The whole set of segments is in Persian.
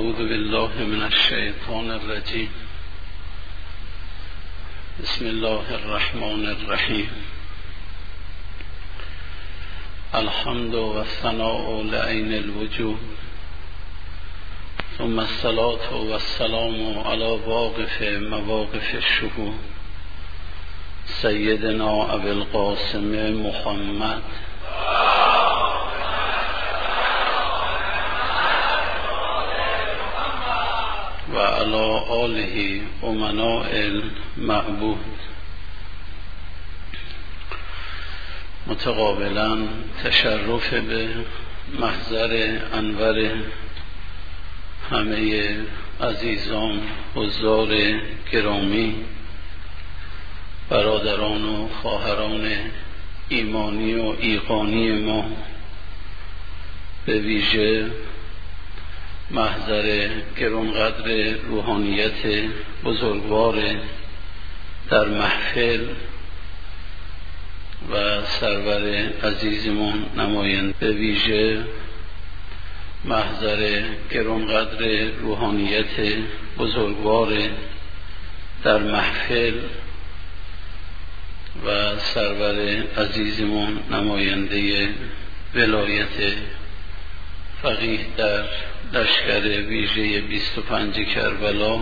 اعوذ بالله من الشیطان الرجیم. بسم الله الرحمن الرحیم. الحمد و الثناء لعین الوجود، ثم الصلاة و السلام علی واقف مواقف الشهود، سیدنا ابی القاسم محمد و علی آله امناء المعبود. متقابلا تشرف به محضر انور همه عزیزان، حضار گرامی، برادران و خواهران ایمانی و ایقانی ما، به ویژه محضر گرانقدر روحانیت بزرگوار در محفل و سرور عزیزمون نماینده، به ویژه محضر گرانقدر روحانیت بزرگوار در محفل و سرور عزیزمون نماینده ولایت فقیه در لشکر ویژه 25 کربلا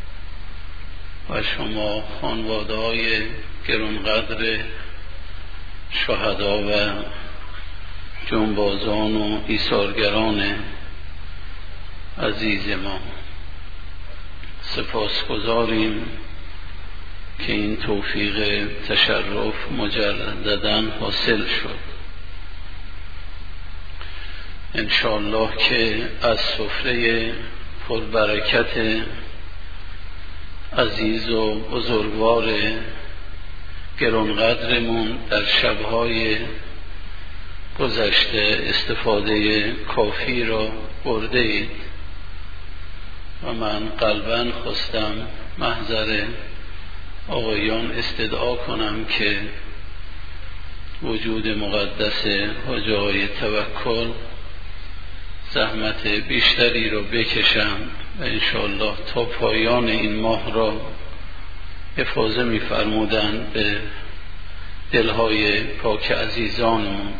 و شما خانواده های گرانقدر شهدا و جنبازان و ایثارگران عزیز ما، سپاسگزاریم که این توفیق تشرف مجدداً حاصل شد. انشاءالله که از سفره پربرکت عزیز و بزرگوار گرانقدرمون در شبهای گذشته استفاده کافی را برده اید و من قلباً خواستم محضر آقایان استدعا کنم که وجود مقدس حاج آقای توکل زحمت بیشتری را بکشند و انشاءالله تا پایان این ماه را حفاظه می‌فرمودند به دلهای پاک عزیزانمون.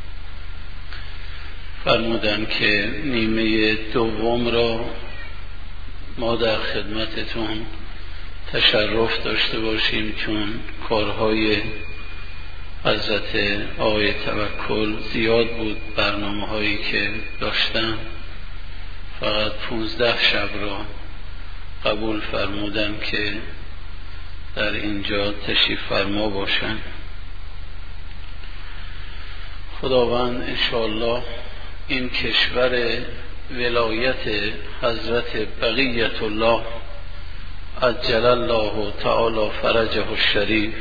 فرمودند که نیمه دوم را ما در خدمتتون تشرف داشته باشیم، چون کارهای حضرت آقای توکل زیاد بود، برنامه هایی که داشتن، فقط 15 شب را قبول فرمودن که در اینجا تشریف فرما باشن. خداوند انشاءالله این کشور ولایت حضرت بقیت الله عجل الله تعالی فرجه الشریف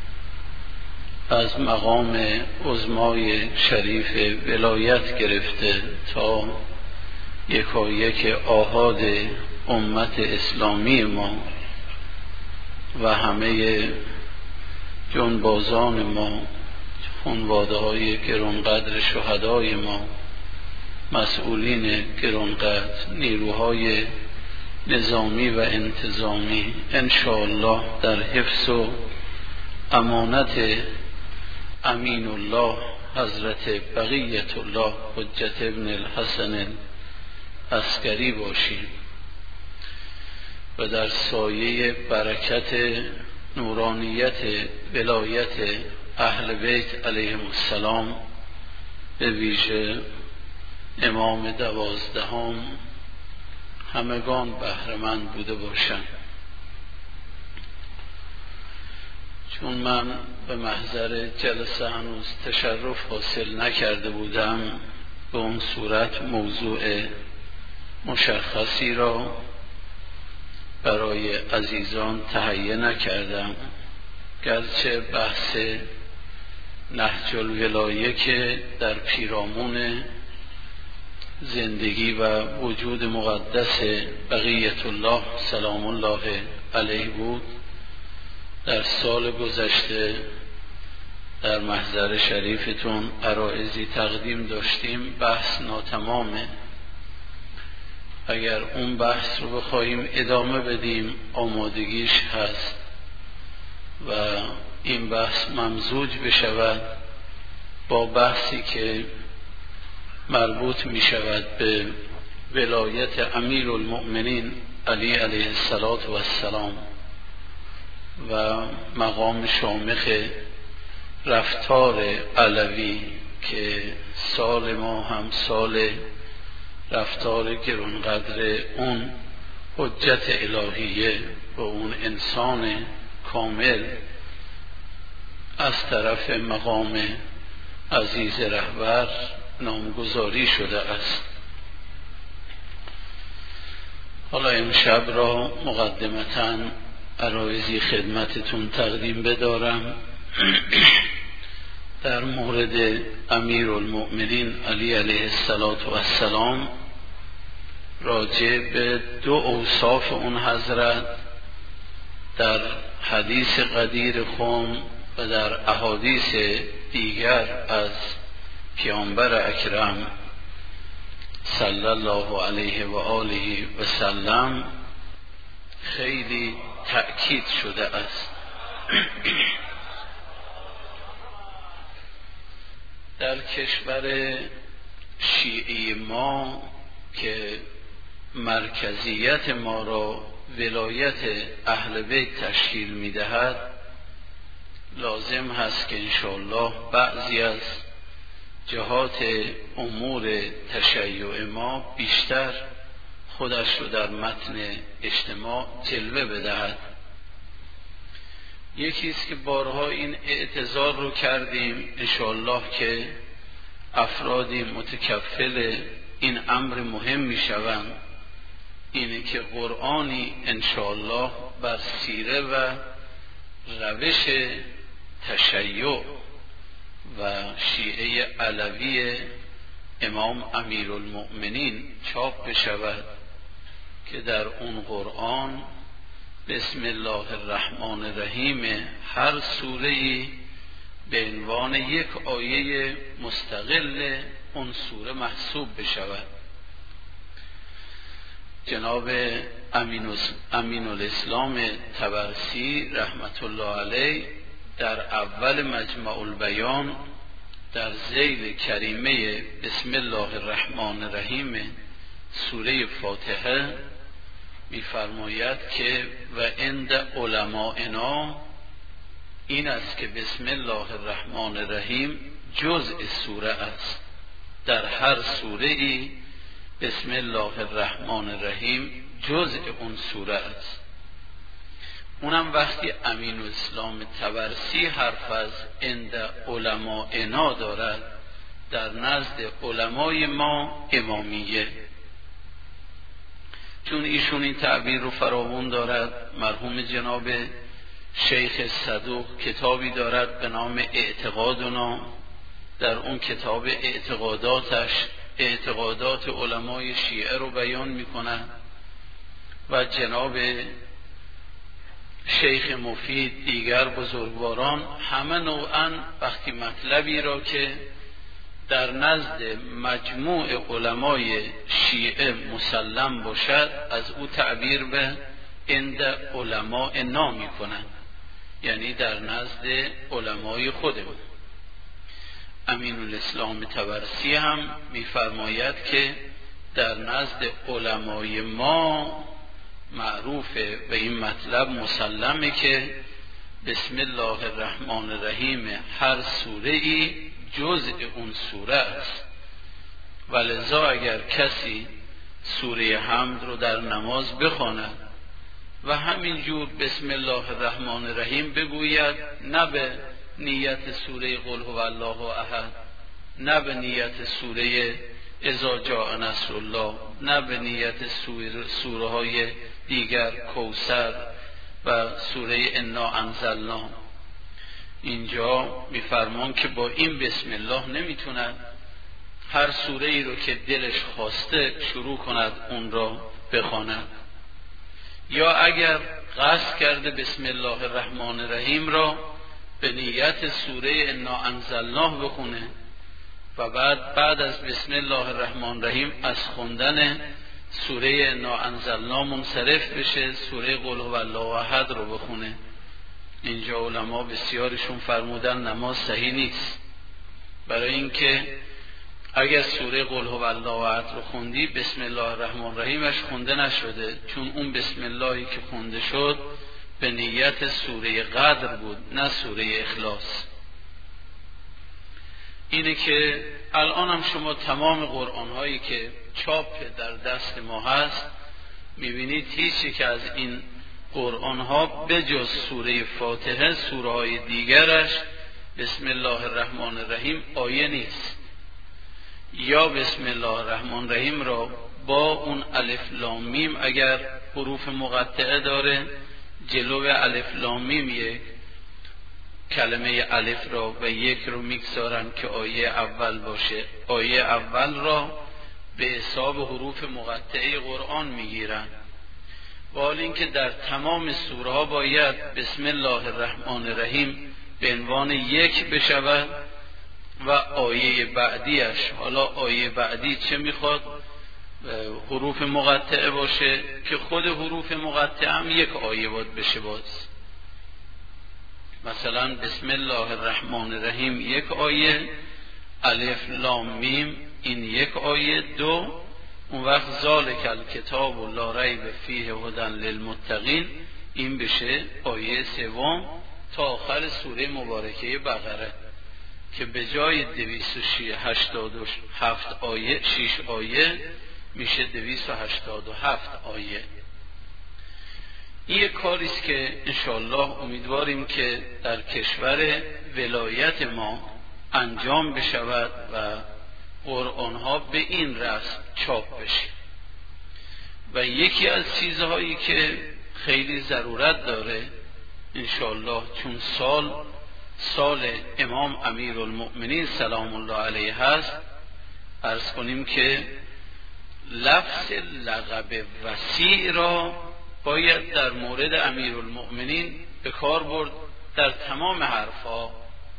از مقام عظمای شریف ولایت گرفته تا یکایک آحاد امت اسلامی ما و همه جنبازان ما، خانواده های گرانقدر شهدای ما، مسئولین گرانقدر، نیروهای نظامی و انتظامی، انشاءالله در حفظ و امانت امین الله حضرت بقیت الله حجت ابن الحسن عسکری باشیم و در سایه برکت نورانیت ولایت اهل بیت علیهم السلام، به ویژه امام 12 همگان بهره‌مند بوده باشند. چون من به محضر جلسه هنوز تشرف حاصل نکرده بودم، به اون صورت موضوع مشخصی را برای عزیزان تهیه نکردم، گرچه بحث نهج الولایه که در پیرامون زندگی و وجود مقدس بقیت الله سلام الله علیه بود، در سال گذشته در محضر شریفتون عرائضی تقدیم داشتیم، بحث ناتمامه. اگر اون بحث رو بخواهیم ادامه بدیم آمادگیش هست و این بحث ممزوج بشود با بحثی که مربوط می شود به ولایت امیر المؤمنین علی علیه السلام و مقام شامخ رفتار علوی که سال ما هم سال رفتار گرانقدر اون حجت الهیه و اون انسان کامل از طرف مقام عزیز رهبر نامگذاری شده است. حالا امشب را مقدمتاً عرایضی خدمتتون تقدیم بدارم در مورد امیر المؤمنین علی علیه السلام، راجع به دو اوصاف اون حضرت در حدیث قدیر خم و در احادیث دیگر از پیامبر اکرم صلی الله علیه و آله و سلم خیلی تأکید شده است. در کشور شیعی ما که مرکزیت ما را ولایت اهل بیت تشکیل می‌دهد، لازم هست که انشاءالله بعضی از جهات امور تشیع ما بیشتر خودش رو در متن اجتماع جلوه بدهد. یکی است که بارها این اعتذار رو کردیم انشاءالله که افرادی متکفل این امر مهم می شوند، اینه که قرآنی انشاءالله بر سیره و روش تشیع و شیعه علوی امام امیرالمؤمنین چاپ بشود که در اون قرآن بسم الله الرحمن الرحیم هر سوره‌ای به عنوان یک آیه مستقل اون سوره محسوب بشود. جناب امین الاسلام طبرسی رحمت الله علیه در اول مجمع البیان در ذیل کریمه بسم الله الرحمن الرحیم سوره فاتحه می‌فرماید که و عند علمائنا این است که بسم الله الرحمن الرحیم جزء سوره است. در هر سوره ای بسم الله الرحمن الرحیم جزء اون سوره است. اونم وقتی امین الاسلام طبرسی حرف از عند علمائنا دارد، در نزد علمای ما امامیه، چون ایشون این تعبیر رو فراوان دارد. مرحوم جناب شیخ صدوق کتابی دارد به نام اعتقادنا، در اون کتاب اعتقاداتش اعتقادات علمای شیعه رو بیان میکنند و جناب شیخ مفید دیگر بزرگواران همه نوعاً وقتی مطلبی را که در نزد مجموع علمای شیعه مسلم باشد از او تعبیر به عند علماء نامی کنند، یعنی در نزد علمای خودمون. امین الاسلام طبرسی هم می‌فرماید که در نزد علمای ما معروفه و این مطلب مسلمه که بسم الله الرحمن الرحیم هر سوره ای جزء اون سوره است. ولذا اگر کسی سوره حمد رو در نماز بخواند و همینجور بسم الله الرحمن الرحیم بگوید، نه به نیت سوره قل هو الله احد، نه به نیت سوره اذا جاء نصر الله، نه به نیت سوره های دیگر کوثر و سوره انا انزلنا، اینجا میفرمان که با این بسم الله نمیتوند هر سوره ای رو که دلش خواسته شروع کند اون را بخواند، یا اگر قصد کرده بسم الله الرحمن الرحیم را به نیت سوره انا انزلناه بخونه و بعد از بسم الله الرحمن الرحیم از خوندن سوره ناانزلنا منصرف بشه، سوره قل هو الله احد رو بخونه. اینجا علما بسیارشون فرمودن نماز صحیح نیست، برای اینکه اگر سوره قل هو الله احد رو خوندی بسم الله الرحمن الرحیمش خونده نشده، چون اون بسم اللهی که خونده شد به نیت سوره قدر بود نه سوره اخلاص. اینه که الان هم شما تمام قرآن هایی که چاپ در دست ما هست میبینید هیچی که از این قرآن ها به جز سوره فاتحه سوره های دیگرش بسم الله الرحمن الرحیم آیه نیست، یا بسم الله الرحمن الرحیم را با اون الف لام میم اگر حروف مقطعه داره جلو الف لام میم یک کلمه الف را و یک رو میگذارن که آیه اول باشه، آیه اول را به حساب حروف مقطعه قرآن میگیرن، و حال اینکه در تمام سوره ها باید بسم الله الرحمن الرحیم به عنوان یک بشود و آیه بعدیش، حالا آیه بعدی چه میخواد حروف مقطعه باشه که خود حروف مقطعه هم یک آیه باید بشه باز. مثلا بسم الله الرحمن الرحیم یک آیه، الف لام میم این یک آیه دو، اون وقت ذالک الکتاب و لا ریب فیه هدی للمتقین این بشه آیه سوم تا آخر سوره مبارکه بقره که به جای 287 آیه 6 آیه میشه 287 آیه. این یک کاریست که انشاءالله امیدواریم که در کشور ولایت ما انجام بشود و قرآن ها به این رسم چاپ بشه. و یکی از چیزهایی که خیلی ضرورت داره انشاءالله، چون سال امام امیرالمؤمنین سلام الله علیه هست، عرض کنیم که لفظ لقب وسیع را باید در مورد امیرالمؤمنین به کار برد در تمام حرفها.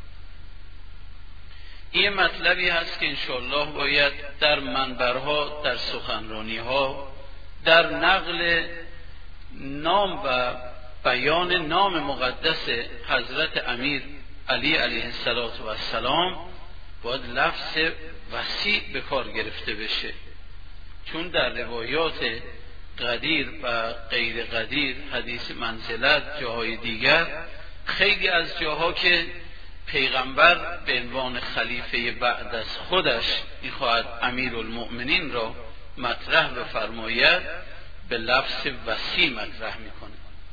این مطلبی هست که انشاءالله باید در منبرها، در سخنرانیها، در نقل نام و بیان نام مقدس حضرت امیر علی علیه السلام باید لفظ وسیع به کار گرفته بشه، چون در روایات قدیر و غیر قدیر، حدیث منزلت، جاهای دیگر، خیلی از جاها که پیغمبر به عنوان خلیفه بعد از خودش میخواهد امیرالمؤمنین را مطرح بفرماید به لفظ وسیع مطرح میکنه.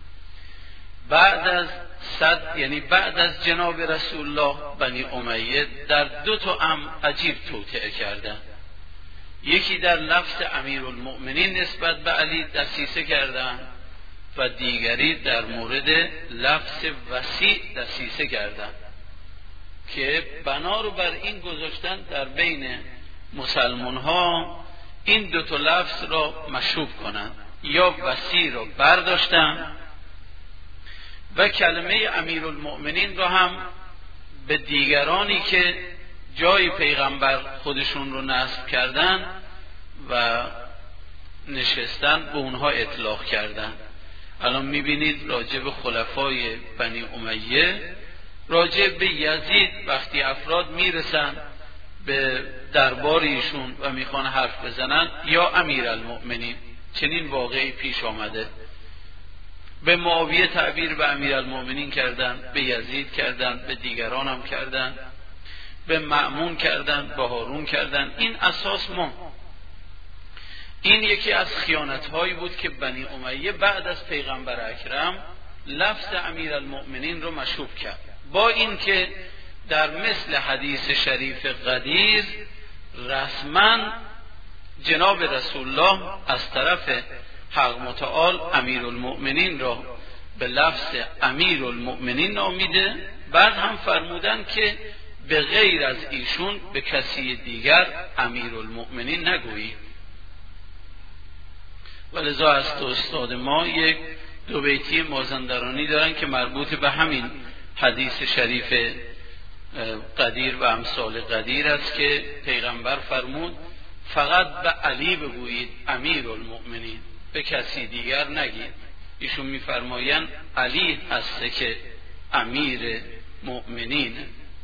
بعد از جناب رسول الله بنی امیه در دو تا عجیب توطئه کردن. یکی در لفظ امیرالمؤمنین نسبت به علی دسیسه کردن و دیگری در مورد لفظ وسیع دسیسه کردن که بنا رو بر این گذاشتن در بین مسلمان ها این دو تا لفظ را مشروب کنند، یا وسیع را برداشتن و کلمه امیرالمؤمنین را هم به دیگرانی که جای پیغمبر خودشون رو نصب کردن و نشستن به اونها اطلاق کردن. الان میبینید راجع به خلفای بنی امیه، راجع به یزید وقتی افراد میرسن به دربار ایشون و میخوان حرف بزنن یا امیرالمؤمنین، چنین واقعی پیش آمده. به معاویه تعبیر به امیرالمؤمنین کردن، به یزید کردن، به دیگران هم کردن، به مأمون کردن، به هارون کردن. این اساس ما، این یکی از خیانت‌هایی بود که بنی امیه بعد از پیغمبر اکرم لفظ امیرالمؤمنین رو مشروب کرد، با اینکه در مثل حدیث شریف قدیر رسما جناب رسول الله از طرف حق متعال امیرالمؤمنین را به لفظ امیرالمؤمنین نامیده، بعد هم فرمودن که به غیر از ایشون به کسی دیگر امیرالمؤمنین نگویی. ولذا از استاد ما یک دو بیتی مازندرانی دارن که مربوط به همین حدیث شریف قدیر و امثال قدیر است که پیغمبر فرمود فقط به علی بگویید امیرالمؤمنین، به کسی دیگر نگید. ایشون میفرمایند علی هسته که امیر مؤمنین.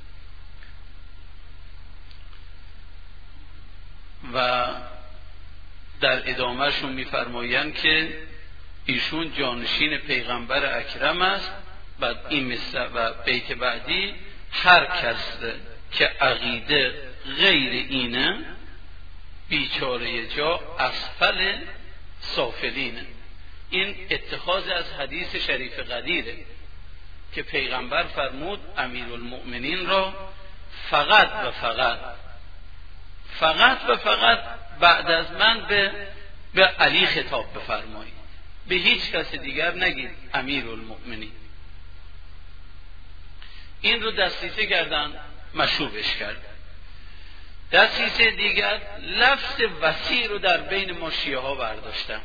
و در ادامهشون میفرمایند که ایشون جانشین پیغمبر اکرم است. بعد این مصرع و بیت بعدی هر کس که عقیده غیر اینه بیچاره جا اسفل سافلینه. این اتخاذ از حدیث شریف قدیره که پیغمبر فرمود امیرالمؤمنین را فقط و فقط بعد از من به علی خطاب بفرمایید، به هیچ کس دیگر نگید امیرالمؤمنین. این رو دستیسه کردن، مشروبش کردن. دستیسه دیگر لفظ وسیع رو در بین ما شیعه ها برداشتن.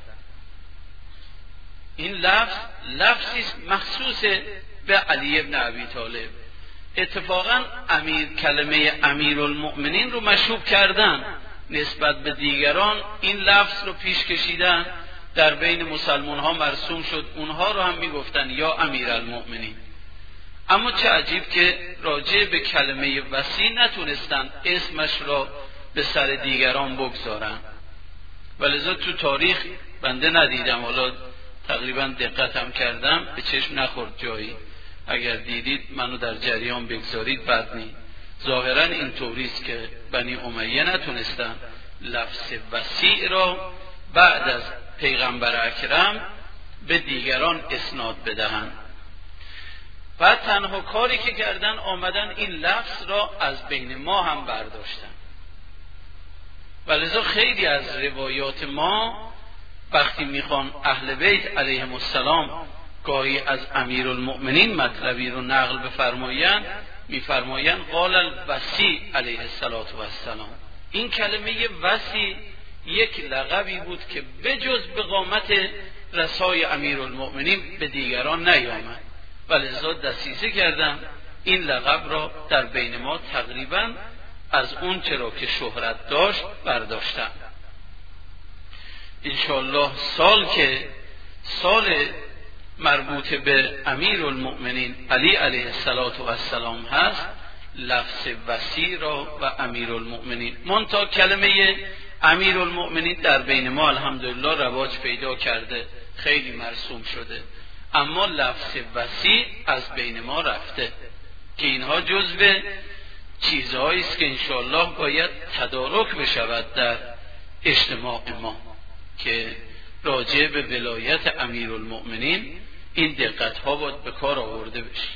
این لفظی مخصوص به علی ابن ابی طالب. اتفاقا کلمه امیرالمؤمنین رو مشروب کردن، نسبت به دیگران این لفظ رو پیش کشیدن، در بین مسلمان ها مرسوم شد، اونها رو هم میگفتن یا امیرالمؤمنین. اما چه عجیب که راجع به کلمه وسیع نتونستن اسمش را به سر دیگران بگذارن. ولذا تو تاریخ بنده ندیدم، حالا تقریبا دقتم کردم به چشم نخورد جایی. اگر دیدید منو در جریان بگذارید بد نیست. ظاهرا این طوریست که بنی امیه نتونستن لفظ وسیع را بعد از پیغمبر اکرم به دیگران اسناد بدهند. بعد تنها کاری که کردن آمدن این لفظ را از بین ما هم برداشتن. ولذا خیلی از روایات ما وقتی میخوان اهل بیت علیهم السلام گاهی از امیرالمؤمنین مطلبی رو نقل بفرمایند، میفرمایند قال الوسیع علیه السلام. این کلمه وسیع یک لقبی بود که بجز به قامت رسای امیرالمؤمنین به دیگران نیامد. ولذا دسیسه کردن این لقب را در بین ما تقریبا از اون چرا که شهرت داشت برداشتن. انشاءالله سال مربوط به امیرالمؤمنین علی علیه السلام هست، لفظ وسیع را و امیرالمؤمنین. منتها کلمه امیرالمؤمنین در بین ما الحمدلله رواج پیدا کرده، خیلی مرسوم شده، اما لفظ وسیع از بین ما رفته که اینها جزو چیزهایی است که انشاءالله باید تدارک بشود در اجتماع ما که راجع به ولایت امیرالمؤمنین این دقت ها باید به کار آورده بشه.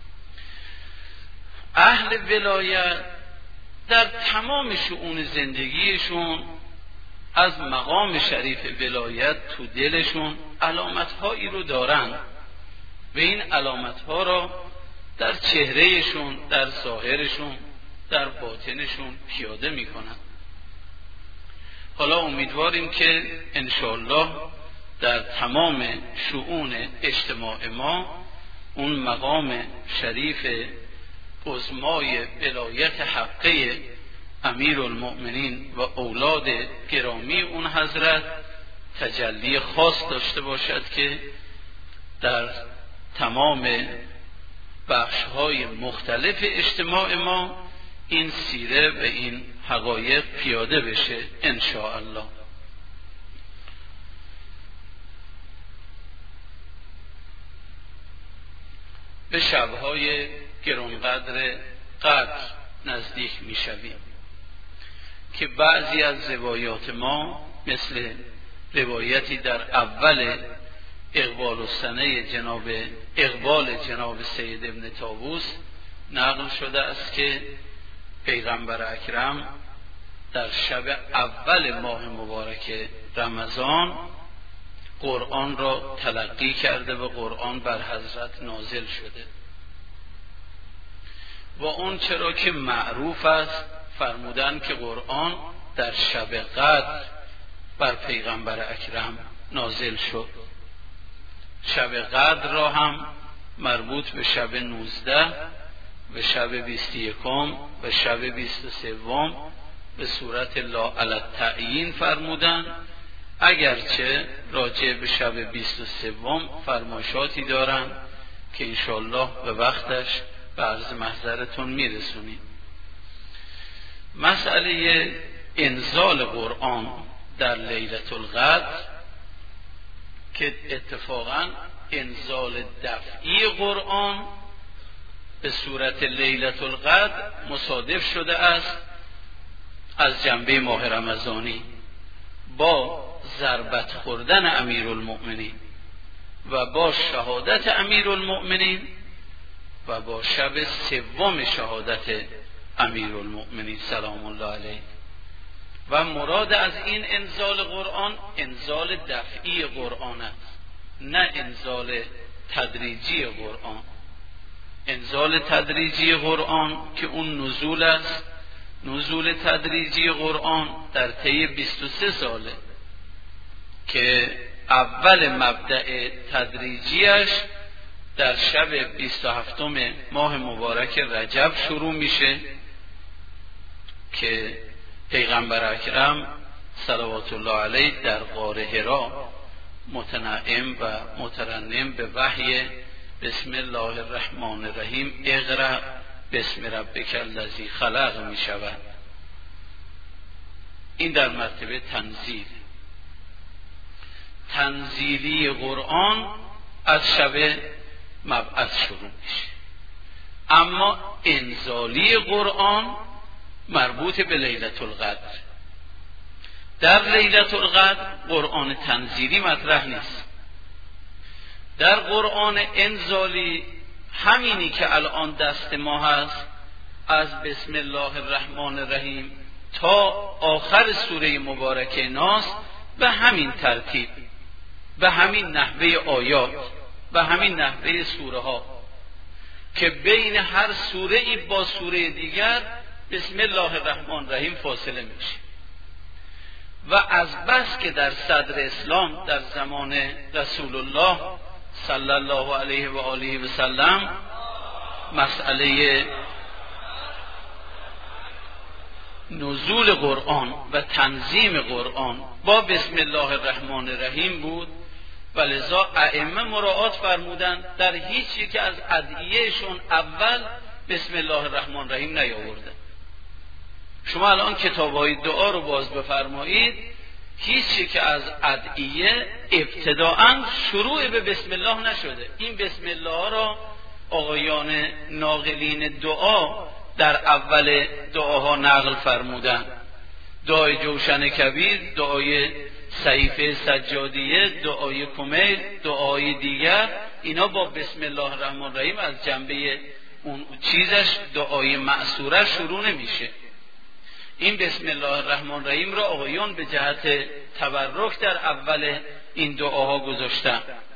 اهل ولایت در تمام شؤون زندگیشون از مقام شریف ولایت تو دلشون علامت هایی رو دارن و این علامت ها را در چهرهشون، در ظاهرشون، در باطنشون پیاده میکنن. حالا امیدواریم که انشاءالله در تمام شؤون اجتماع ما اون مقام شریف عظمای ولایت حقه امیرالمؤمنین و اولاد گرامی اون حضرت تجلی خاص داشته باشد که در تمام بخش‌های مختلف اجتماع ما این سیره و این حقایق پیاده بشه انشاءالله. به شب‌های گرانقدر قدر نزدیک می‌شویم که بعضی از روایات ما مثل روایتی در اول اقبال جناب سید ابن طاووس نقل شده است که پیغمبر اکرم در شب اول ماه مبارک رمضان قرآن را تلقی کرده و قرآن بر حضرت نازل شده و اون چرا که معروف است فرمودن که قرآن در شب قدر بر پیغمبر اکرم نازل شد. شب قدر را هم مربوط به شب 19 و شب 21 و شب 23 به صورت لا علی التعیین فرمودن، اگرچه راجع به شب 23 فرمایشاتی دارن که انشاءالله به وقتش به عرض محضرتون میرسونیم. مسئله انزال قرآن در لیلة القدر که اتفاقا انزال دفعی قرآن به صورت لیلة القدر مصادف شده است از جنبه ماه رمضانی با ضربت خوردن امیرالمؤمنین و با شهادت امیرالمؤمنین و با شب سوم شهادت امیرالمؤمنین سلام الله علیه. و مراد از این انزال قرآن انزال دفعی قرآن است، نه انزال تدریجی قرآن. انزال تدریجی قرآن که اون نزول است، نزول تدریجی قرآن در طی 23 ساله که اول مبدأ تدریجیش در شب 27 ماه مبارک رجب شروع میشه که پیغمبر اکرم صلوات الله علیه در غار حرا متنعم و مترنم به وحی بسم الله الرحمن الرحیم اقرأ بسم ربک الذی خلق می شود. این در مرتبه تنزیل. تنزیلی قرآن از شب مبعث شروع میشه، اما انزالی قرآن مربوط به لیلة القدر. در لیلة القدر قرآن تنزیلی مطرح نیست. در قرآن انزالی همینی که الان دست ما هست از بسم الله الرحمن الرحیم تا آخر سوره مبارکه ناس به همین ترتیب، به همین نحوه آیات، به همین نحوه سوره ها که بین هر سوره ای با سوره دیگر بسم الله الرحمن الرحیم فاصله میشه. و از بس که در صدر اسلام در زمان رسول الله صلی الله علیه و آله و سلم مسئله نزول قرآن و تنظیم قرآن با بسم الله الرحمن الرحیم بود و لذا ائمه مراعات فرمودند در هیچ یک از ادعیهشون اول بسم الله الرحمن الرحیم نیاوردن. شما الان کتاب‌های دعا رو باز بفرمایید، هیچ یک از ادعیه ابتداءً شروع به بسم الله نشده. این بسم الله را آقایان ناقلین دعا در اول دعاها نقل فرمودن. دعای جوشن کبیر، دعای صحیفه سجادیه، دعای کمیل، دعای دیگر، اینا با بسم الله الرحمن الرحیم از جنبه اون چیزش دعای معصوره شروع نمیشه. این بسم الله الرحمن الرحیم را آقایان به جهت تبرک در اول این دعاها گذاشتن.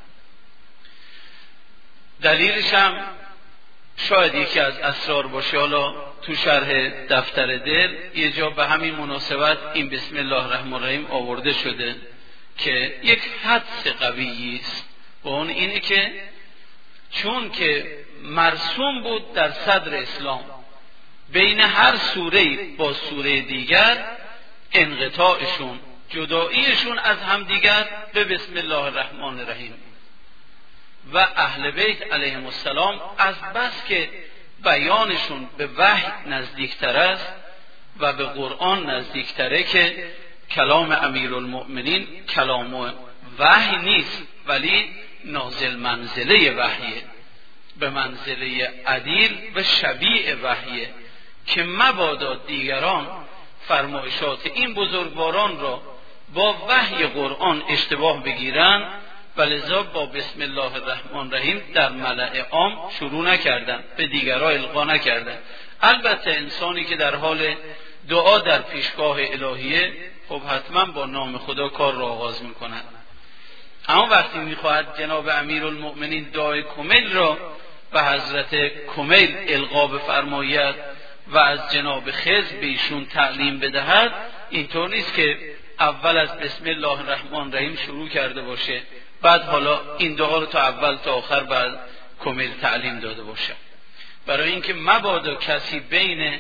دلیلش هم شاید یکی از اسرار باشه، حالا تو شرح دفتر دل یه جا به همین مناسبت این بسم الله الرحمن الرحیم آورده شده که یک حدس قوی است و اون اینه که چون که مرسوم بود در صدر اسلام بین هر سوره با سوره دیگر انقطاعشون، جداییشون از همدیگر به بسم الله الرحمن الرحیم و اهل بیت علیهم السلام از بس که بیانشون به وحی نزدیکتر است و به قرآن نزدیکتره که کلام امیرالمؤمنین کلام وحی نیست ولی نازل منزله وحیه، به منزله عدیل و شبیه وحیه که مبادا دیگران فرمایشات این بزرگواران را با وحی قرآن اشتباه بگیرن و لذا با بسم الله الرحمن الرحیم در ملأ عام شروع نکردن، به دیگران القا نکردن. البته انسانی که در حال دعا در پیشگاه الهیه خب حتما با نام خدا کار را آغاز میکند، اما وقتی میخواهد جناب امیرالمؤمنین دعای کمیل را به حضرت کمیل القا بفرماید و از جناب خضر به ایشون تعلیم بدهد، اینطور نیست که اول از بسم الله الرحمن الرحیم شروع کرده باشه بعد حالا این دعا رو تا اول تا آخر بعد کمیل تعلیم داده باشه. برای اینکه مبادا کسی بین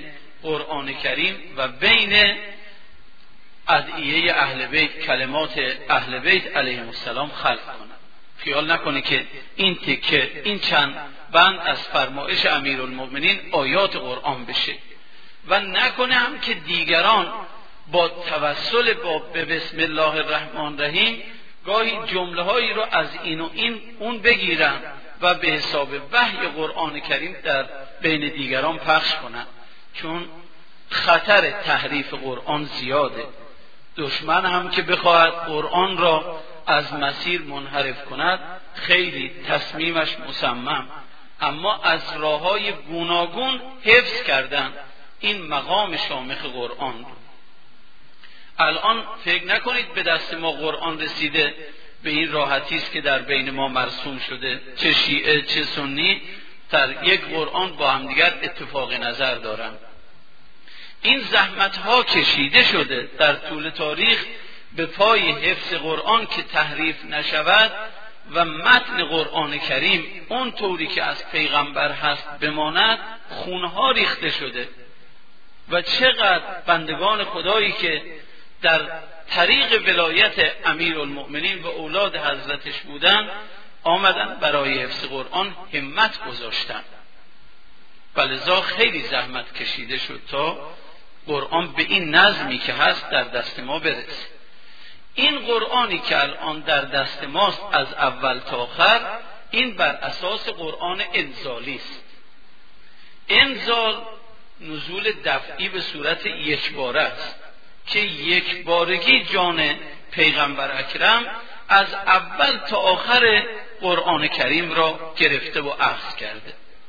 قرآن کریم و بین ادعیه اهل بیت، کلمات اهل بیت علیهم السلام خلق کنند. خیال نکنه که این تکه، این چند بند از فرمایش امیرالمؤمنین آیات قرآن بشه و نکنه هم که دیگران با توسل به بسم الله الرحمن الرحیم گاهی جمله هایی رو از این و اون بگیرن و به حساب وحی قرآن کریم در بین دیگران پخش کنن، چون خطر تحریف قرآن زیاده. دشمن هم که بخواهد قرآن را از مسیر منحرف کند خیلی تصمیمش مصمم، اما از راههای گوناگون حفظ کردن این مقام شامخ قرآن رو. الان فکر نکنید به دست ما قرآن رسیده به این راحتی است که در بین ما مرسوم شده، چه شیعه چه سنی در یک قرآن با همدیگر اتفاق نظر دارن. این زحمت ها کشیده شده در طول تاریخ به پای حفظ قرآن که تحریف نشود و متن قرآن کریم اون طوری که از پیغمبر هست بماند. خونها ریخته شده و چقدر بندگان خدایی که در طریق ولایت امیرالمؤمنین و اولاد حضرتش بودن آمدن برای حفظ قرآن همت گذاشتن، ولذا خیلی زحمت کشیده شد تا قرآن به این نظمی که هست در دست ما برسه. این قرآنی که الان در دست ماست از اول تا آخر، این بر اساس قرآن انزالی است. انزال نزول دفعی به صورت یکباره است که یک بارگی جان پیغمبر اکرم از اول تا آخر قرآن کریم را گرفته و اخذ کرده.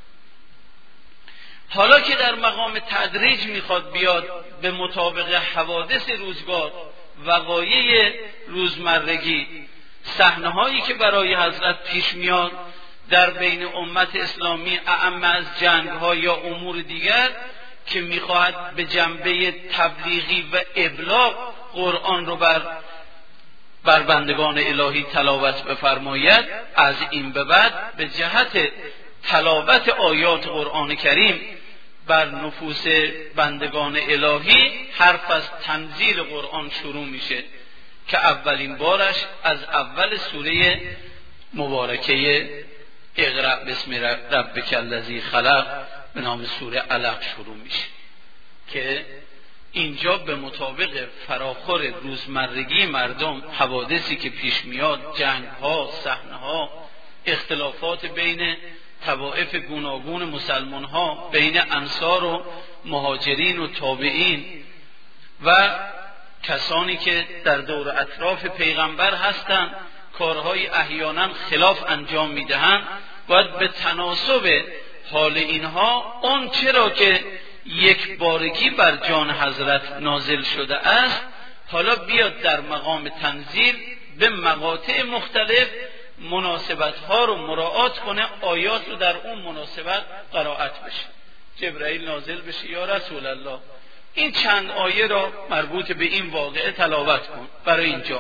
حالا که در مقام تدریج میخواد بیاد به مطابق حوادث روزگار، وقایع روزمرگی، صحنه هایی که برای حضرت پیش میاد در بین امت اسلامی، اعم از جنگ ها یا امور دیگر که میخواهد به جنبه تبلیغی و ابلاغ قرآن رو بر بندگان الهی تلاوت بفرماید، از این به بعد به جهت تلاوت آیات قرآن کریم بر نفوس بندگان الهی حرف از تنزیل قرآن شروع میشه که اولین بارش از اول سوره مبارکه اقرأ بسم ربک الذی خلق به نام سوره علق شروع میشه که اینجا به مطابق فراخور روزمرگی مردم، حوادثی که پیش میاد، جنگ ها، صحنه ها، اختلافات بین طوائف گوناگون مسلمان ها، بین انصار و مهاجرین و تابعین و کسانی که در دور اطراف پیغمبر هستند، کارهای احیانا خلاف انجام میدهند، باید به تناسب حال اینها اون چرا که یک بارگی بر جان حضرت نازل شده است حالا بیاد در مقام تنزیل به مقاطع مختلف مناسبت‌ها رو مراعات کنه، آیات رو در اون مناسبت قرائت بشه. جبرائیل نازل بشه یا رسول الله این چند آیه را مربوط به این واقعه تلاوت کن برای اینجا.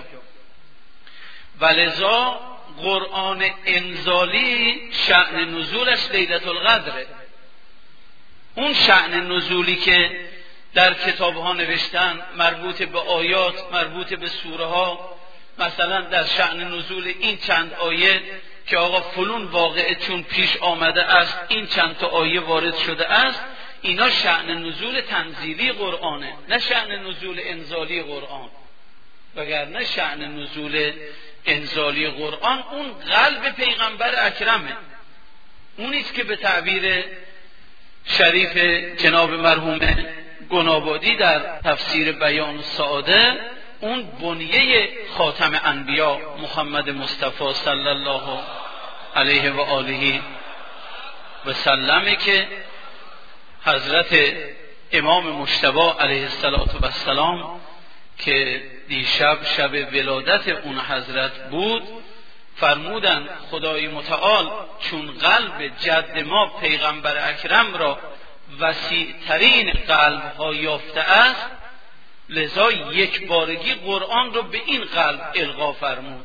ولذا قرآن انزالی شأن نزولش لیلة القدره. اون شأن نزولی که در کتاب‌ها نوشتن مربوط به آیات، مربوط به سوره ها، مثلا در شأن نزول این چند آیه که آقا فلون واقعه چون پیش آمده است این چند تا آیه وارد شده است، اینا شأن نزول تنزیلی قرآنه، نه شأن نزول انزالی قرآن. وگرنه شأن نزول انزالی قرآن اون قلب پیغمبر اکرمه، اونیست که به تعبیر شریف جناب مرحوم گنابادی در تفسیر بیان السعاده، اون بنیه خاتم انبیا محمد مصطفی صلی الله علیه و آله و سلمه که حضرت امام مجتبی علیه السلام که دیشب شب ولادت اون حضرت بود فرمودن خدای متعال چون قلب جد ما پیغمبر اکرم را وسیع ترین قلب ها یافته است، لذا یک بارگی قرآن رو به این قلب القا فرمود.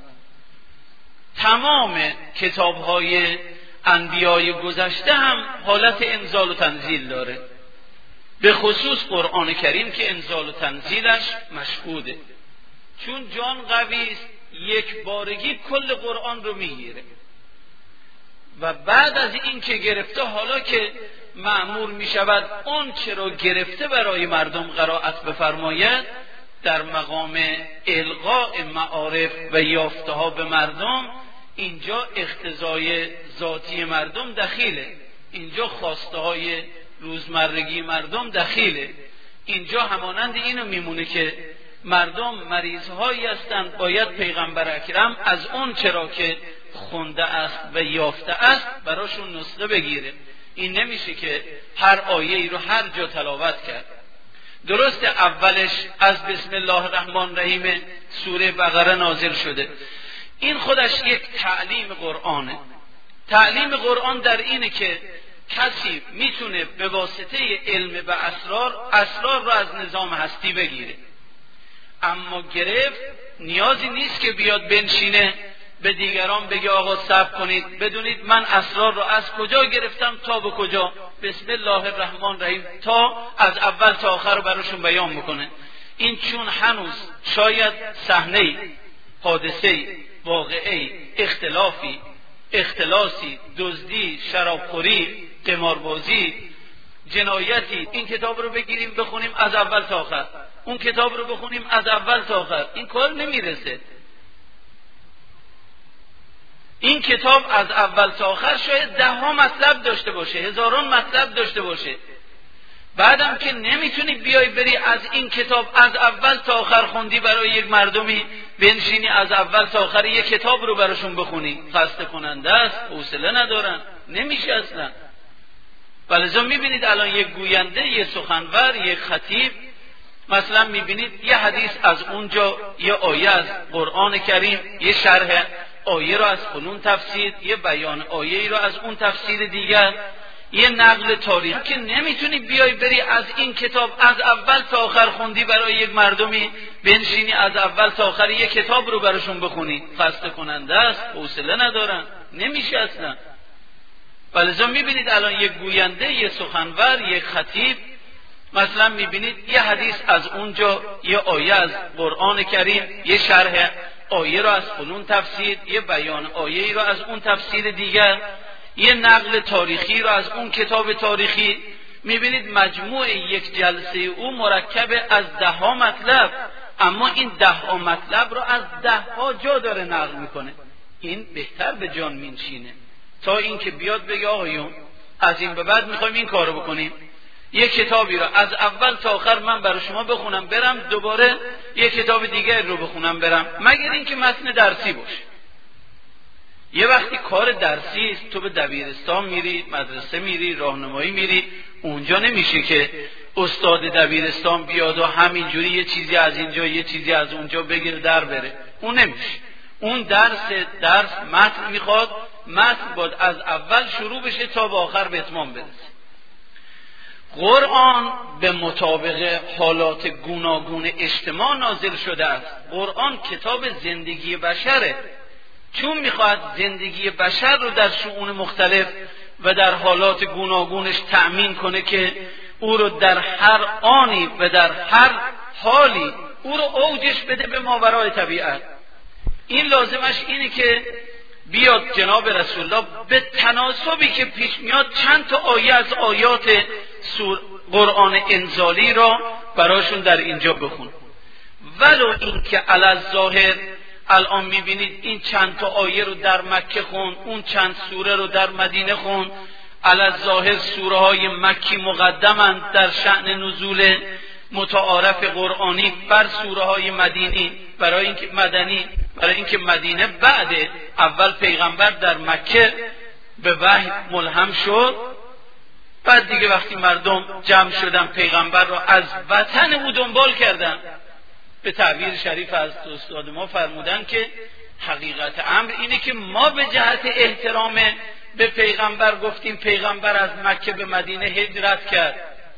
تمام کتاب های انبیای گذشته هم حالت انزال و تنزیل داره، به خصوص قرآن کریم که انزال و تنزیلش مشهوده، چون جان قوی است یک بارگی کل قرآن رو میگیره و بعد از این که گرفته حالا که مأمور می شود اون چرا گرفته برای مردم قرائت بفرماید، در مقام القاء معارف و یافته ها به مردم اینجا اقتضای ذاتی مردم دخیله، اینجا خواسته های روزمرگی مردم دخیله. اینجا همانند اینو میمونه که مردم مریض هایی هستند، باید پیغمبر اکرم از اون چرا که خونده است و یافته است براشون نسخه بگیره. این نمیشه که هر آیه ای رو هر جا تلاوت کرد. درست اولش از بسم الله الرحمن الرحیم سوره بقره نازل شده، این خودش یک تعلیم قرآنه. تعلیم قرآن در اینه که کسی میتونه به واسطه علم و اسرار رو از نظام هستی بگیره، اما گرفت نیازی نیست که بیاد بنشینه به دیگران بگه آقا صبر کنید بدونید من اسرار رو از کجا گرفتم تا به کجا، بسم الله الرحمن الرحیم تا از اول تا آخر رو براشون بیان میکنه. این چون هنوز شاید صحنه حادثه واقعی اختلاسی دزدی شرابخوری قماربازی جنایتی این کتاب رو بگیریم بخونیم از اول تا آخر، اون کتاب رو بخونیم از اول تا آخر، این کار نمیرسه. این کتاب از اول تا آخر شاید 10 مطلب داشته باشه، هزاران مطلب داشته باشه، بعدم که نمیتونی بیای بری از این کتاب از اول تا آخر خوندی برای یک مردمی بنشینی از اول تا آخر یک کتاب رو براشون بخونی، خسته کننده است، حوصله ندارن، نمیشه اصلا. ولذا میبینید الان یک گوینده، یک سخنور، یک خطیب مثلا میبینید یه حدیث از اونجا، یه آیه از قرآن کریم، یه شرح آیه رو از فلان تفسیر، یه بیان آیه رو از اون تفسیر دیگر، یه نقل تاریخ که نمیتونی بیای بری از این کتاب از اول تا آخر خوندی برای یک مردمی بنشینی از اول تا آخر یک کتاب رو براشون بخونی، خسته کننده است، حوصله ندارن، نمیشه اصلا. ولذا میبینید الان یک گوینده، یک سخنور، یک خطیب مثلا میبینید یه حدیث از اونجا، یه آیه از قرآن کریم، یه شرح آیه رو از فلان تفسیر، یه بیان آیه رو از اون تفسیر دیگر، یه نقل تاریخی رو از اون کتاب تاریخی، میبینید مجموع یک جلسه او مرکب از 10 مطلب، اما این 10 مطلب رو از 10 جا داره نقل میکنه. این بهتر به جان مینشینه تا اینکه بیاد بگه آقایون از این به بعد میخوایم این کارو بکنیم، یک کتابی رو از اول تا آخر من برای شما بخونم برم، دوباره یک کتاب دیگر رو بخونم برم، مگر اینکه متن درسی باشه. یه وقتی کار درسی است، تو به دبیرستان میری، مدرسه میری، راهنمایی میری، اونجا نمیشه که استاد دبیرستان بیاد و همینجوری یه چیزی از اینجا یه چیزی از اونجا بگیر در بره، اون نمیشه. اون درس متن میخواد، متن باید از اول شروع بشه تا به آخر به اتمام برسه. قرآن به مطابق حالات گوناگون اجتماع نازل شده است. قرآن کتاب زندگی بشره، چون میخواهد زندگی بشر رو در شؤون مختلف و در حالات گوناگونش تأمین کنه که او رو در هر آنی و در هر حالی او رو اوجش بده به ماورای طبیعت. این لازمش اینه که بیاد جناب رسول الله به تناسبی که پیش میاد چند تا آیه از آیات قرآن انزالی را براشون در اینجا بخون، ولو این که علی الظاهر الان میبینید این چند تا آیه رو در مکه خون، اون چند سوره رو در مدینه خون، علی الظاهر سوره های مکی مقدمند در شأن نزول متعارف قرآنی بر سوره های مدینی، برای اینکه مدینه بعد اول پیغمبر در مکه به وحی ملهم شد، بعد دیگه وقتی مردم جمع شدن پیغمبر رو از وطن او دنبال کردن. به تعبیر شریف از استاد ما فرمودن که حقیقت امر اینه که ما به جهت احترام به پیغمبر گفتیم پیغمبر از مکه به مدینه هجرت کرد.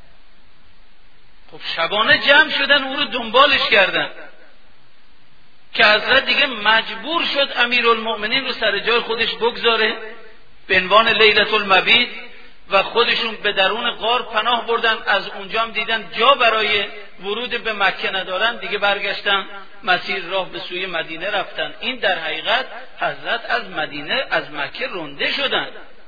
خب شبانه جمع شدن او رو دنبالش کردن که حضرت دیگه مجبور شد امیرالمؤمنین رو سر جای خودش بگذاره به عنوان لیلة المبیت و خودشون به درون غار پناه بردن. از اونجا هم دیدن جا برای ورود به مکه ندارن، دیگه برگشتن مسیر راه به سوی مدینه رفتن. این در حقیقت حضرت از مدینه از مکه رانده شدن.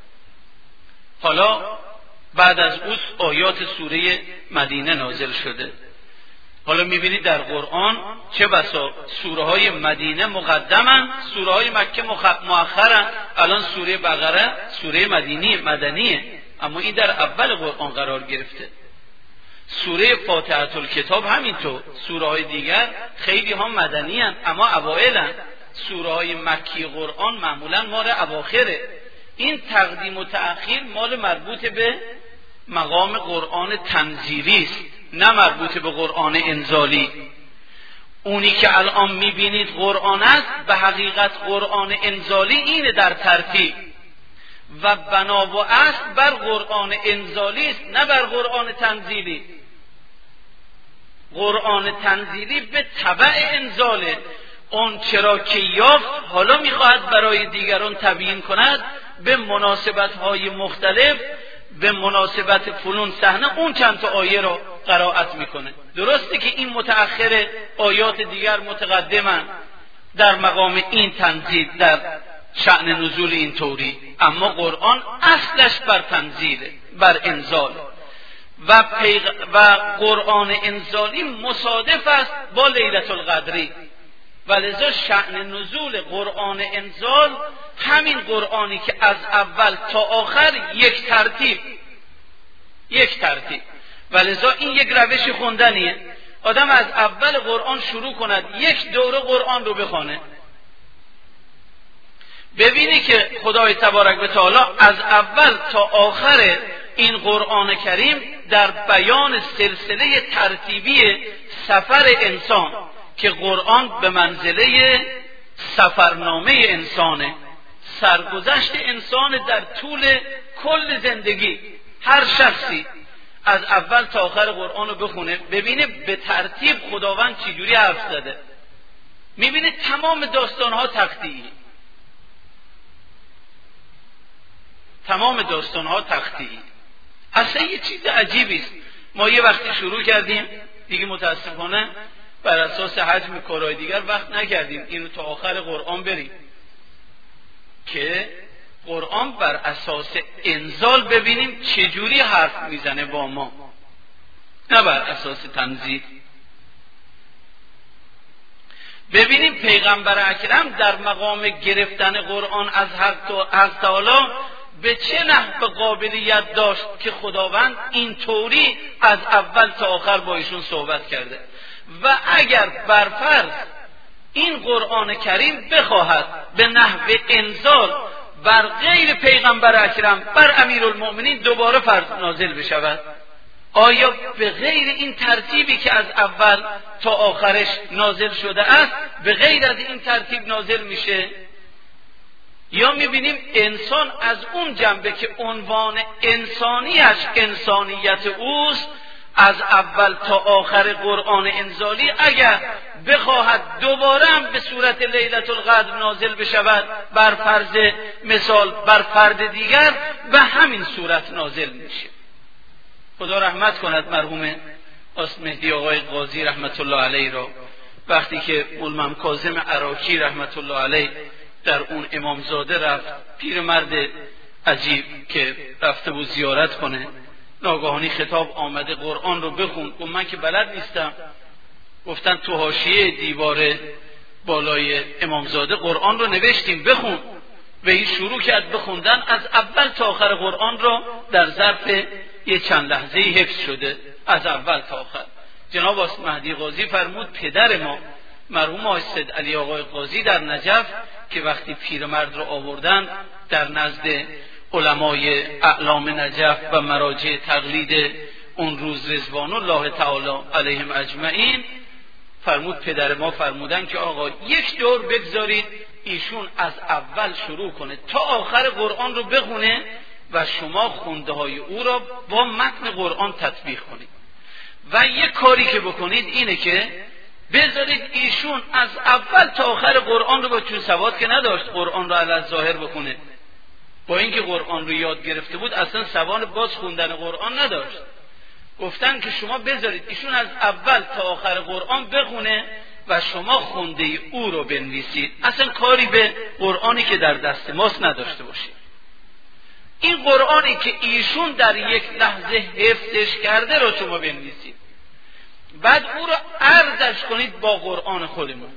حالا بعد از اون آیات سوره مدینه نازل شده. حالا میبینید در قرآن چه بسا سوره های مدینه مقدمن، سوره های مکه مؤخرن. الان سوره بقره سوره مدنیه، اما این در اول قرآن قرار گرفته. سوره فاتحه الکتاب همینطور. سوره های دیگر خیلی ها مدنی هن اما اوائلن. سوره های مکی قرآن معمولا مال اواخره. این تقدیم و تأخیر مال مربوط به مقام قرآن تنزیلی است، نه مربوط به قرآن انزالی. اونی که الان میبینید قرآن است، به حقیقت قرآن انزالی اینه در ترتیب و بنا و اصل بر قرآن انزالی است، نه بر قرآن تنزیلی. قرآن تنزیلی به تبع انزاله. اون چرا که یافت حالا میخواهد برای دیگران تبیین کند، به مناسبت‌های مختلف، به مناسبت فلان صحنه اون چند تا آیه را قرائت میکنه. درسته که این متأخر، آیات دیگر متقدمن در مقام این تنزیل، در شأن نزول این طوری، اما قرآن اصلش بر تنزیله، بر انزال و قرآن انزالی مصادف است با لیلة القدری و لذا شأن نزول قرآن انزال همین قرآنی که از اول تا آخر یک ترتیب و لذا این یک روش خوندنیه. آدم از اول قرآن شروع کند یک دوره قرآن رو بخونه، ببینی که خدای تبارک و تعالی از اول تا آخر این قرآن کریم در بیان سلسله ترتیبی سفر انسان که قرآن به منزله سفرنامه انسانه، سرگذشت انسان در طول کل زندگی. هر شخصی از اول تا آخر قرآن رو بخونه، ببینه به ترتیب خداوند چجوری حرف زده. میبینه تمام داستانها تقطیعی. اصلا یه چیز عجیبی است. ما یه وقتی شروع کردیم دیگه متاسفانه بر اساس حجم کارهای دیگر وقت نکردیم اینو تا آخر قرآن بریم که قرآن بر اساس انزال ببینیم چجوری حرف میزنه با ما، نه بر اساس تنزیل. ببینیم پیغمبر اکرم در مقام گرفتن قرآن از حق تعالی به چه نحو قابلیت داشت که خداوند این طوری از اول تا آخر با ایشون صحبت کرده. و اگر برفرض این قرآن کریم بخواهد به نحو انزال بر غیر پیغمبر اکرم، بر امیرالمؤمنین دوباره فرض نازل بشود، آیا به غیر این ترتیبی که از اول تا آخرش نازل شده است به غیر از این ترتیب نازل میشه؟ یا میبینیم انسان از اون جنبه که عنوان انسانیش انسانیت اوست، از اول تا آخر قرآن انزالی اگر بخواهد دوباره هم به صورت لیلة القدر نازل بشود، بر فرض مثال بر فرد دیگر به همین صورت نازل میشه. خدا رحمت کند مرحوم آست مهدی آقای قاضی رحمت الله علیه را، وقتی که مولمم کاظم عراقی رحمت الله علیه در اون امامزاده رفت، پیرمرد عجیب که رفته بود زیارت کنه، ناگهانی خطاب آمده قرآن رو بخون. گفت من که بلد نیستم. گفتن تو حاشیه دیوار بالای امامزاده قرآن رو نوشتیم، بخون. و این شروع کرد بخوندن، از اول تا آخر قرآن رو در ظرف یه چند لحظه حفظ شده، از اول تا آخر. جناب آست مهدی قاضی فرمود پدر ما مرحوم آقای سید علی آقای قاضی در نجف که وقتی پیرمرد رو آوردن در نزد علمای اعلام نجف و مراجع تقلید اون روز رضوان الله تعالی علیهم اجمعین، فرمود پدر ما فرمودن که آقا یک دور بگذارید ایشون از اول شروع کنه تا آخر قرآن رو بخونه و شما خونده های او را با متن قرآن تطبیق کنید. و یک کاری که بکنید اینه که بذارید ایشون از اول تا آخر قرآن رو با چون سواد که نداشت قرآن رو علی ظاهر بخونه، با اینکه قرآن رو یاد گرفته بود اصلا توان باز خوندن قرآن نداشت. گفتن که شما بذارید ایشون از اول تا آخر قرآن بخونه و شما خونده او رو بنویسید، اصلا کاری به قرآنی که در دست ماست نداشته باشید. این قرآنی که ایشون در یک لحظه حفظش کرده رو شما بنویسید، بعد او رو عرضش کنید با قرآن خودمون.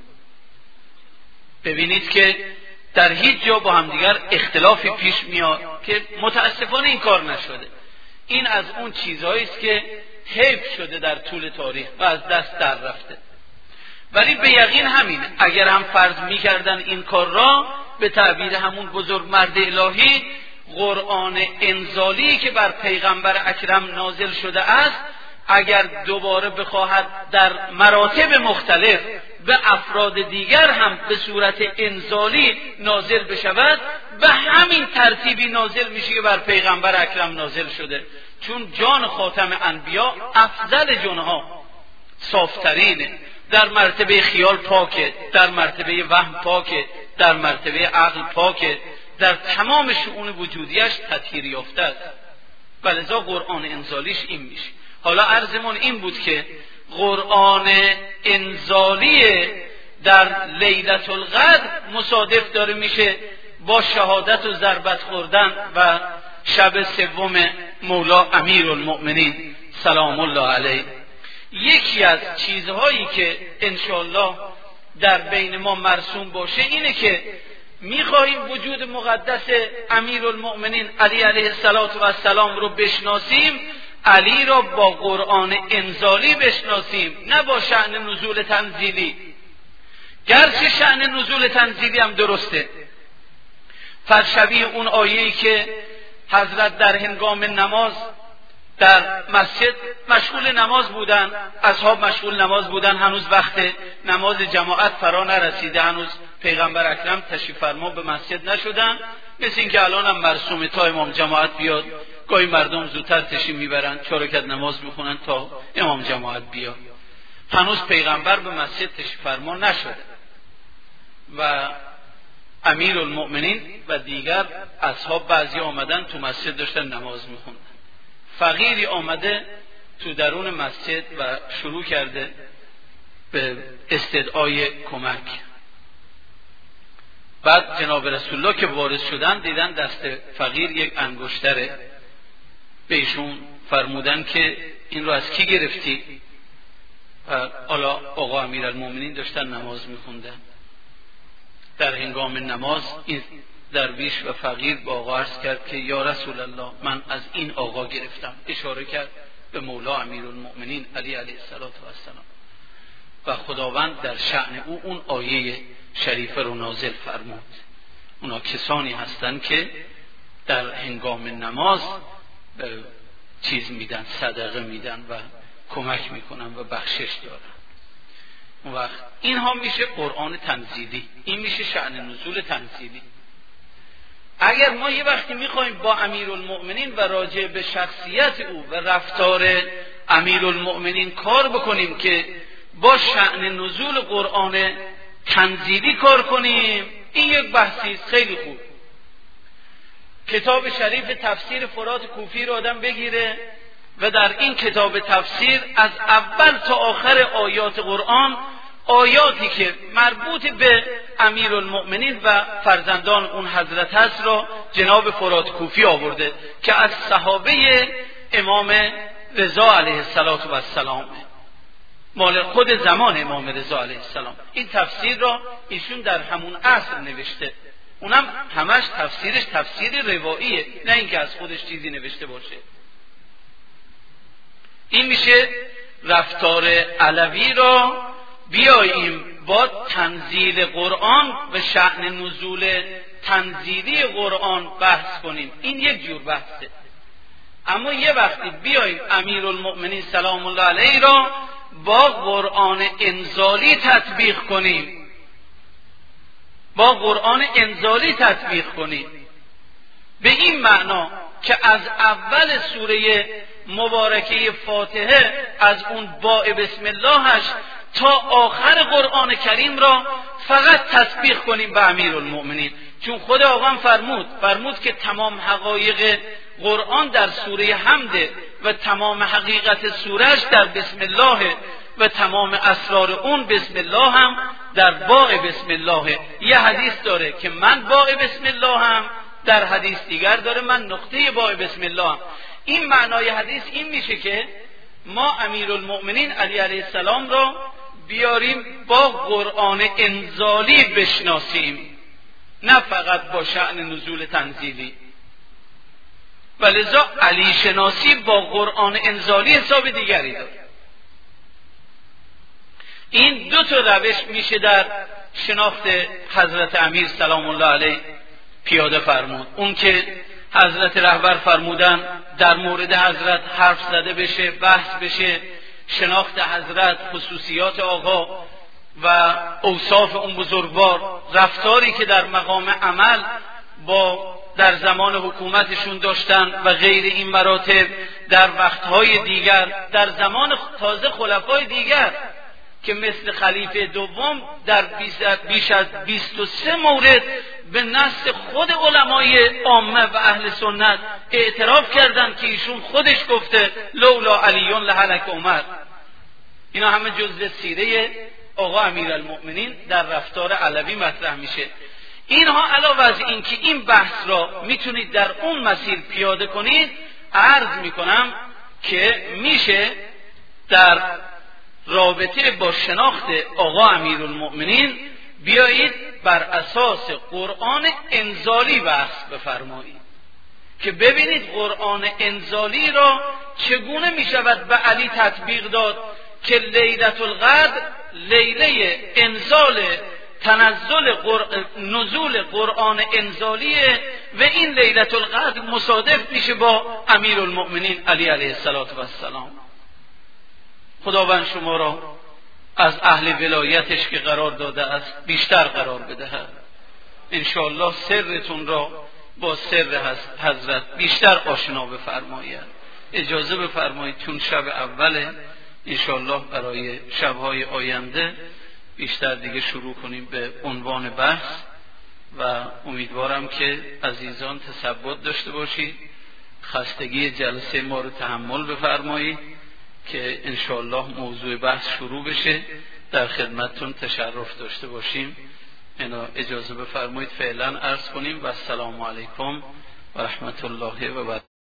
ببینید که در هیچ جا با همدیگر اختلافی پیش میاد که متاسفانه این کار نشده. این از اون چیزهایی است که حیف شده در طول تاریخ و از دست در رفته. ولی به یقین همین، اگر هم فرض میکردن این کار را، به تعبیر همون بزرگ مرد الهی، قرآن انزالی که بر پیغمبر اکرم نازل شده است اگر دوباره بخواهد در مراتب مختلف به افراد دیگر هم به صورت انزالی نازل بشود، به همین ترتیبی نازل میشه که بر پیغمبر اکرم نازل شده، چون جان خاتم انبیا افضل جانها، صافترینه، در مرتبه خیال پاکه، در مرتبه وهم پاکه، در مرتبه عقل پاکه، در تمام شؤون وجودیش تطهیر یافته است. ولذا قرآن انزالیش این میشه. حالا عرضمون این بود که قرآن انزالی در لیلة القدر مصادف داره میشه با شهادت و ضربت خوردن و شب سوم مولا امیرالمؤمنین سلام الله علیه. یکی از چیزهایی که انشاءالله در بین ما مرسوم باشه اینه که میخواهیم وجود مقدس امیرالمؤمنین علی علیه السلام رو بشناسیم، علی را با قرآن انزالی بشناسیم، نه با شأن نزول تنزیلی. گرچه شأن نزول تنزیلی هم درسته، فرشبیه اون آیه‌ای که حضرت در هنگام نماز در مسجد مشغول نماز بودن، اصحاب مشغول نماز بودن، هنوز وقت نماز جماعت فرا نرسیده، هنوز پیغمبر اکرم تشریف فرما به مسجد نشدن، مثل این که الان هم مرسومه تا امام جماعت بیاد گاهی مردم زودتر تشریف میبرن 4 رکعت نماز میخونن تا امام جماعت بیاد. هنوز پیغمبر به مسجد تشریف فرما نشده و امیرالمؤمنین و دیگر اصحاب بعضی آمدن تو مسجد داشتن نماز میخوندن. فقیری آمده تو درون مسجد و شروع کرده به استدعای کمک. بعد جناب رسول الله که وارد شدن دیدن دست فقیر یک انگشتره، به ایشون فرمودن که این رو از کی گرفتی؟ و حالا آقا امیرالمؤمنین داشتن نماز میخوندن. در هنگام نماز این درویش و فقیر با آقا عرض کرد که یا رسول الله من از این آقا گرفتم، اشاره کرد به مولا امیرالمؤمنین علی علیه السلام و خداوند در شأن او اون آیه شریفه رو نازل فرمود. اونا کسانی هستند که در هنگام نماز چیز میدن، صدقه میدن و کمک میکنن و بخشش دارن. اون وقت اینها میشه قرآن تنزیلی، این میشه شأن نزول تنزیلی. اگر ما یه وقتی میخوایم با امیرالمؤمنین و راجع به شخصیت او و رفتار امیرالمؤمنین کار بکنیم که با شأن نزول قرآن تنزیلی کار کنیم، این یک بحثی است خیلی خوب. کتاب شریف تفسیر فرات کوفی رو آدم بگیره و در این کتاب تفسیر از اول تا آخر آیات قرآن، آیاتی که مربوط به امیرالمؤمنین و فرزندان اون حضرت هست را جناب فرات کوفی آورده که از صحابه امام رضا علیه السلام، مال خود زمان امام رضا علیه السلام. این تفسیر را ایشون در همون عصر نوشته، اونم همش تفسیرش تفسیر رواییه، نه اینکه از خودش چیزی نوشته باشه. این میشه رفتار علوی را بیاییم با تنزیل قرآن و شأن نزول تنزیلی قرآن بحث کنیم. این یک جور بحثه. اما یه وقتی بیاییم امیرالمؤمنین سلام الله علیه را با قرآن انزالی تطبیق کنیم، با قرآن انزالی تطبیق کنیم، به این معنا که از اول سوره مبارکه فاتحه از اون با بسم اللهش تا آخر قرآن کریم را فقط تسبیح کنیم به امیرالمؤمنین، چون خود آقا فرمود که تمام حقایق قرآن در سوره حمد و تمام حقیقت سورش در بسم الله و تمام اسرار اون بسم الله هم در باغ بسم الله. یه حدیث داره که من باغ بسم الله هم، در حدیث دیگر داره من نقطه باغ بسم الله هم. این معنای حدیث این میشه که ما امیرالمؤمنین علی علیه السلام را بیاریم با قرآن انزالی بشناسیم، نه فقط با شأن نزول تنزیلی. ولذا علی شناسی با قرآن انزالی حساب دیگری داره. این دو تا روش میشه در شناخت حضرت امیر سلام الله علیه پیاده فرمود. اون که حضرت رهبر فرمودن در مورد حضرت حرف زده بشه، بحث بشه، شناخت حضرت، خصوصیات آقا و اوصاف اون بزرگوار، رفتاری که در مقام عمل با در زمان حکومتشون داشتن و غیر این مراتب، در وقتهای دیگر، در زمان تازه خلفای دیگر که مثل خلیفه دوم در بیش از 23 مورد به نص خود علمای عامه و اهل سنت اعتراف کردند که ایشون خودش گفته لولا علیون لهلک عمر. اینا همه جزء سیره آقا امیرالمؤمنین در رفتار علوی مطرح میشه. اینها علاوه از این که این بحث را میتونید در اون مسیر پیاده کنید، عرض میکنم که میشه در رابطه با شناخت آقا امیرالمؤمنین بیایید بر اساس قرآن انزالی بحث بفرمایید که ببینید قرآن انزالی را چگونه میشود به علی تطبیق داد که لیلة القدر لیله انزال نزول قرآن انزالیه و این لیلة القدر مصادف میشه با امیرالمؤمنین علی علیه السلام. خداوند شما را از اهل ولایتش که قرار داده است بیشتر قرار بدهد. انشاءالله سرتون را با سر حضرت بیشتر آشنا بفرماید. اجازه بفرمایید چون شب اوله، انشاءالله برای شبهای آینده بیشتر دیگه شروع کنیم به عنوان بحث و امیدوارم که عزیزان تثبت داشته باشید، خستگی جلسه ما رو تحمل بفرمایید که انشاءالله موضوع بحث شروع بشه، در خدمتتون تشرف داشته باشیم. اینا اجازه بفرمایید فعلا عرض کنیم و السلام علیکم و رحمت الله و برکاته.